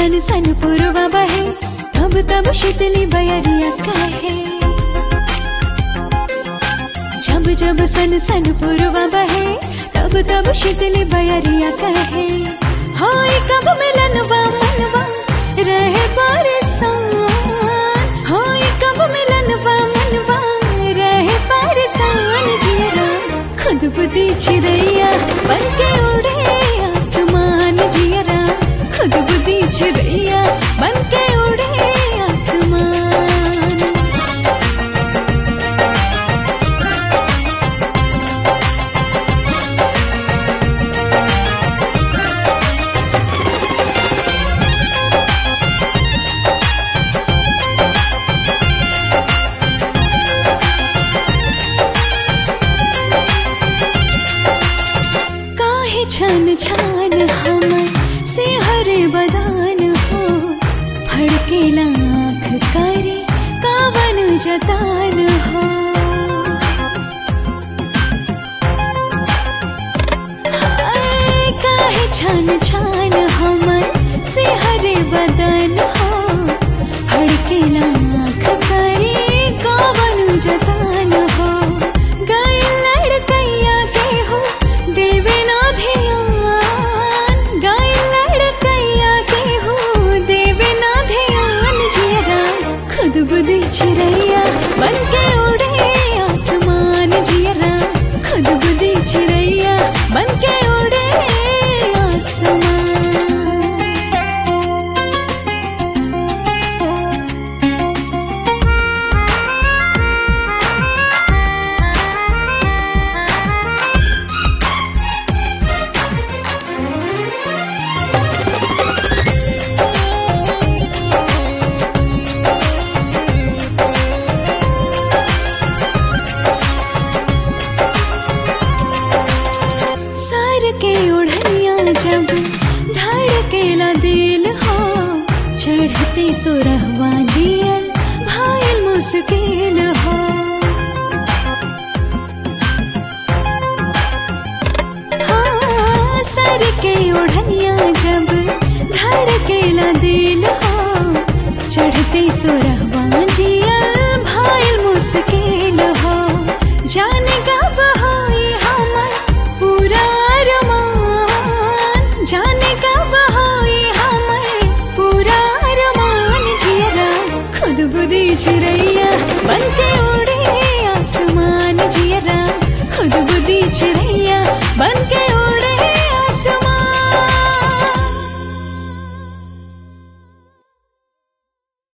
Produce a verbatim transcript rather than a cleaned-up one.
सन सन पुरवा बहे, तब तब शीतली बयरिया कहे। जब जब सन सन पुरवा बहे, तब तब शीतली बयरिया कहे। होई कब मिलनवा मनवा रहे परेशान, होई कब मिलनवा मनवा रहे परेशान। जियरा खुद बुद्धि चिरैया बनके उड़े आसमान, जियरा खुद बुद्धि चिरैया बनके उड़े आसमान। छन छान हमर से हरे बदान हो, फड़केला आँख करे कावन जतान हो। हाय काहे छन छान हमर से हरे बदान हो, फड़केला आँख करे कावन जतान हो। गाय लड़कैया के हो देवे ना ध्यान, गाय लड़कैया के हो देवे ना ध्यान। जियरा खुद बुद्धि चिरैया बनके उड़े आसमान, जियरा खुद बुद्धि चिरैया बनके उड़े आसमान। के उड़निया जब धड़केला दिल हो, चढ़ते सुरहवा जियल भाईल मुश्किल हो। हाँ सर के उड़निया जब धड़केला दिल हो, चढ़ते सुरहवा जियल भाईल मुश्किल हो। जाने कब होई हमर पूरा अरमान, जाने कब होई हमर पूरा अरमान। जियरा खुद बुद्धि चिरैया बनके उड़े आसमान, जियरा खुद बुद्धि चिरैया